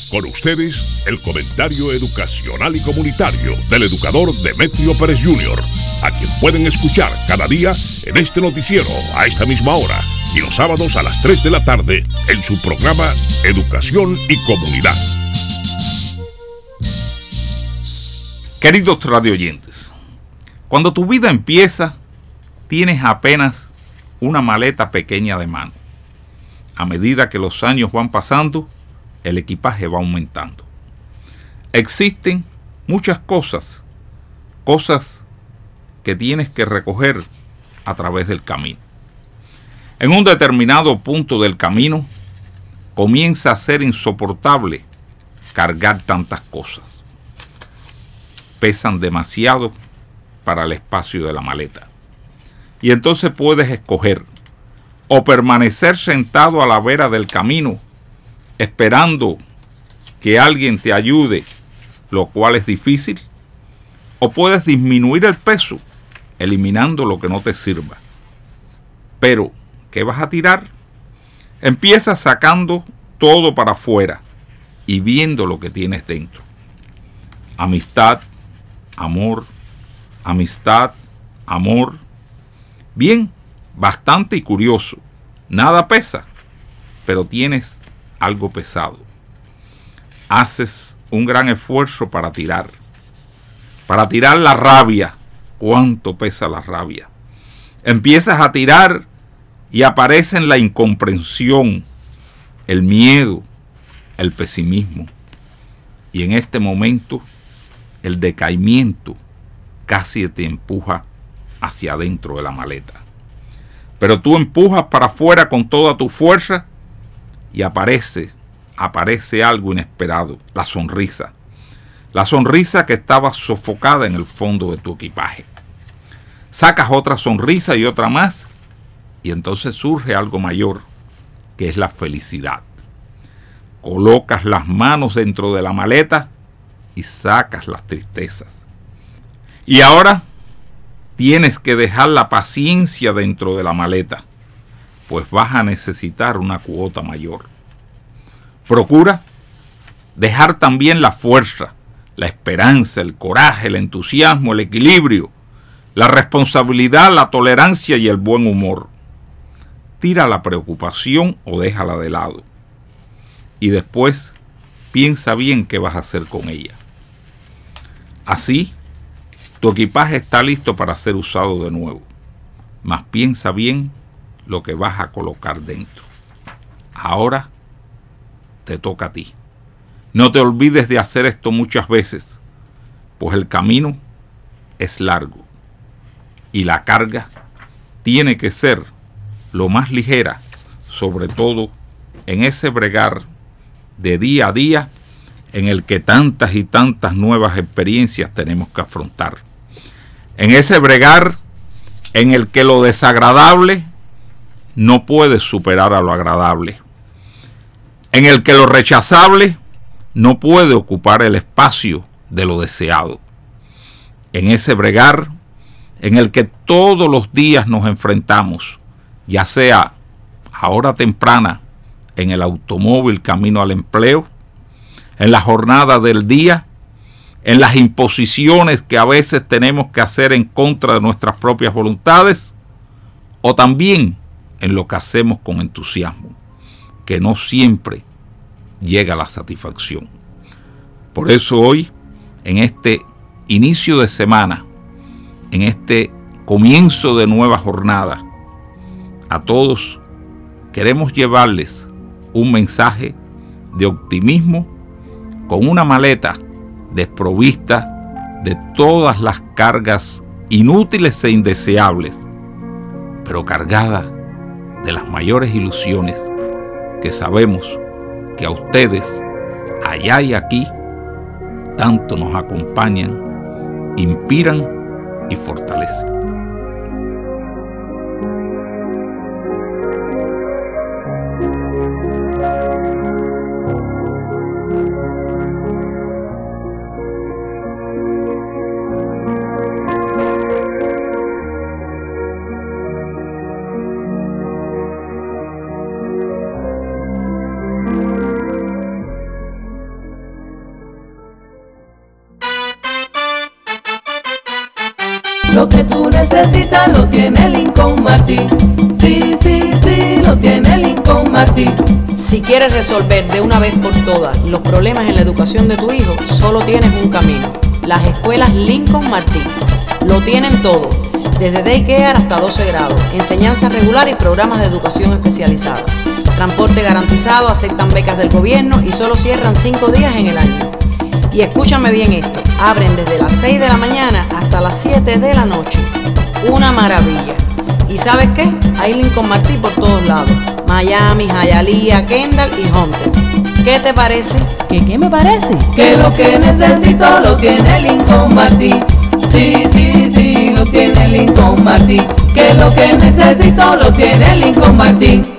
Con ustedes, el comentario educacional y comunitario del educador Demetrio Pérez Jr., a quien pueden escuchar cada día en este noticiero a esta misma hora y los sábados a las 3 de la tarde en su programa Educación y Comunidad. Queridos radioyentes, cuando tu vida empieza, tienes apenas una maleta pequeña de mano. A medida que los años van pasando, el equipaje va aumentando. Existen muchas cosas que tienes que recoger a través del camino. En un determinado punto del camino, comienza a ser insoportable cargar tantas cosas. Pesan demasiado para el espacio de la maleta. Y entonces puedes escoger o permanecer sentado a la vera del camino esperando que alguien te ayude, lo cual es difícil, o puedes disminuir el peso eliminando lo que no te sirva. Pero, ¿qué vas a tirar? Empieza sacando todo para afuera y viendo lo que tienes dentro. Amistad, amor, amistad, amor. Bien, bastante y curioso. Nada pesa, pero tienes algo pesado. Haces un gran esfuerzo para tirar la rabia. ¿Cuánto pesa la rabia? Empiezas a tirar y aparecen la incomprensión, el miedo, el pesimismo. Y en este momento, el decaimiento casi te empuja hacia adentro de la maleta. Pero tú empujas para afuera con toda tu fuerza y aparece algo inesperado, la sonrisa. La sonrisa que estaba sofocada en el fondo de tu equipaje. Sacas otra sonrisa y otra más, y entonces surge algo mayor, que es la felicidad. Colocas las manos dentro de la maleta y sacas las tristezas. Y ahora tienes que dejar la paciencia dentro de la maleta, pues vas a necesitar una cuota mayor. Procura dejar también la fuerza, la esperanza, el coraje, el entusiasmo, el equilibrio, la responsabilidad, la tolerancia y el buen humor. Tira la preocupación o déjala de lado. Y después piensa bien qué vas a hacer con ella. Así, tu equipaje está listo para ser usado de nuevo. Mas piensa bien lo que vas a colocar dentro. Ahora te toca a ti. No te olvides de hacer esto muchas veces, pues el camino es largo y la carga tiene que ser lo más ligera, sobre todo en ese bregar de día a día en el que tantas y tantas nuevas experiencias tenemos que afrontar. En ese bregar en el que lo desagradable no puede superar a lo agradable. En el que lo rechazable no puede ocupar el espacio de lo deseado. En ese bregar en el que todos los días nos enfrentamos, ya sea a hora temprana en el automóvil camino al empleo, en la jornada del día, en las imposiciones que a veces tenemos que hacer en contra de nuestras propias voluntades, o también en lo que hacemos con entusiasmo, que no siempre llega a la satisfacción. Por eso hoy, en este inicio de semana, en este comienzo de nueva jornada, a todos queremos llevarles un mensaje de optimismo con una maleta desprovista de todas las cargas inútiles e indeseables, pero cargada de las mayores ilusiones que sabemos que a ustedes, allá y aquí, tanto nos acompañan, inspiran y fortalecen. Lo que tú necesitas lo tiene Lincoln Martí. Sí, sí, sí, lo tiene Lincoln Martí. Si quieres resolver de una vez por todas los problemas en la educación de tu hijo, solo tienes un camino: las escuelas Lincoln Martí. Lo tienen todo, desde daycare hasta 12 grados, enseñanza regular y programas de educación especializada. Transporte garantizado, aceptan becas del gobierno y solo cierran 5 días en el año. Y escúchame bien esto, abren desde las 6 de la mañana hasta las 7 de la noche. Una maravilla. ¿Y sabes qué? Hay Lincoln Martí por todos lados: Miami, Hialeah, Kendall y Hunter. ¿Qué te parece? ¿Qué me parece? Que lo que necesito lo tiene Lincoln Martí. Sí, sí, sí, lo tiene Lincoln Martí. Que lo que necesito lo tiene Lincoln Martí.